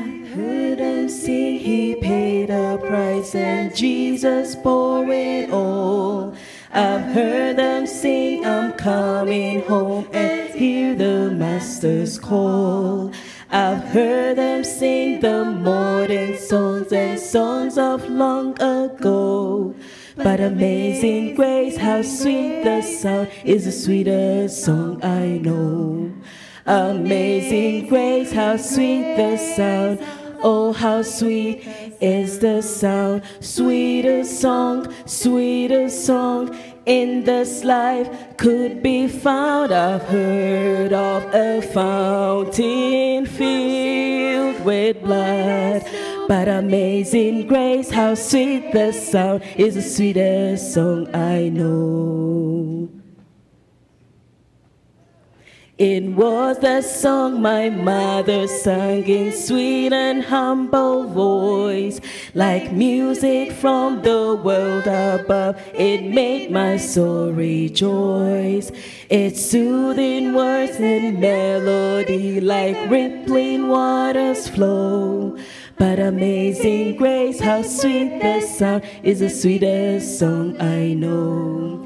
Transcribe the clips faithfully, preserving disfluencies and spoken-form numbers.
Heard them sing, he paid the price, and Jesus bore it all. I've heard them sing, I'm coming home, and hear the Master's call. I've heard them sing the modern songs and songs of long ago. But Amazing Grace, how sweet the sound, is the sweetest song I know. Amazing Grace, how sweet the sound, oh how sweet is the sound. Sweetest song, sweetest song in this life could be found. I've heard of a fountain filled with blood, but Amazing Grace, how sweet the sound, is the sweetest song I know. It was the song my mother sang in sweet and humble voice, like music from the world above. It made my soul rejoice. Its soothing words and melody, like rippling waters flow. But Amazing Grace, how sweet the sound, is the sweetest song I know.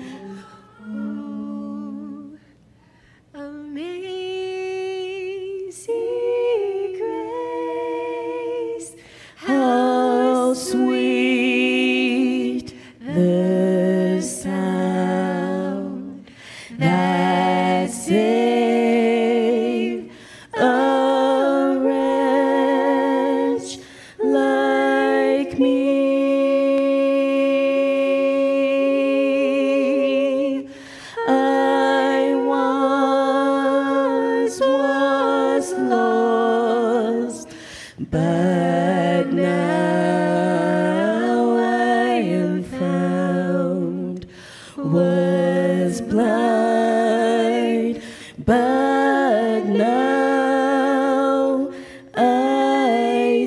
How sweet the sound that saved a wretch like me. I once was lost, but now I am found. Was blind, but now I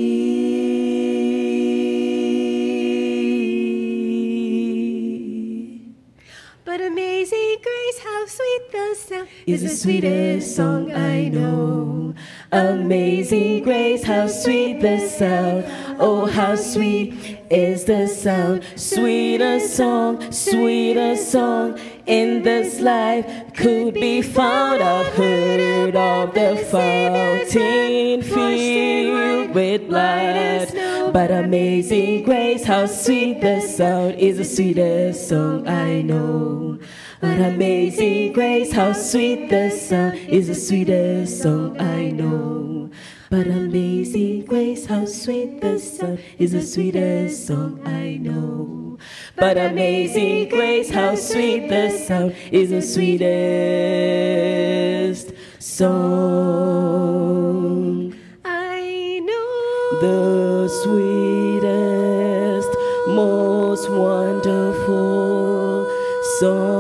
see. But Amazing Grace, how sweet the sound, Is the sweetest song I know. Amazing Grace, how sweet the sound, oh how sweet is the sound. Sweetest song, sweetest song in this life could be found. I've heard of the fountain filled with blood, but Amazing Grace, how sweet the sound, is the sweetest song I know. But Amazing Grace, how sweet the sound, is the sweetest song I know. But Amazing Grace, how sweet the sound, is the sweetest song I know. But Amazing Grace, how sweet the sound, is the sweetest song I know. the sweetest, most wonderful song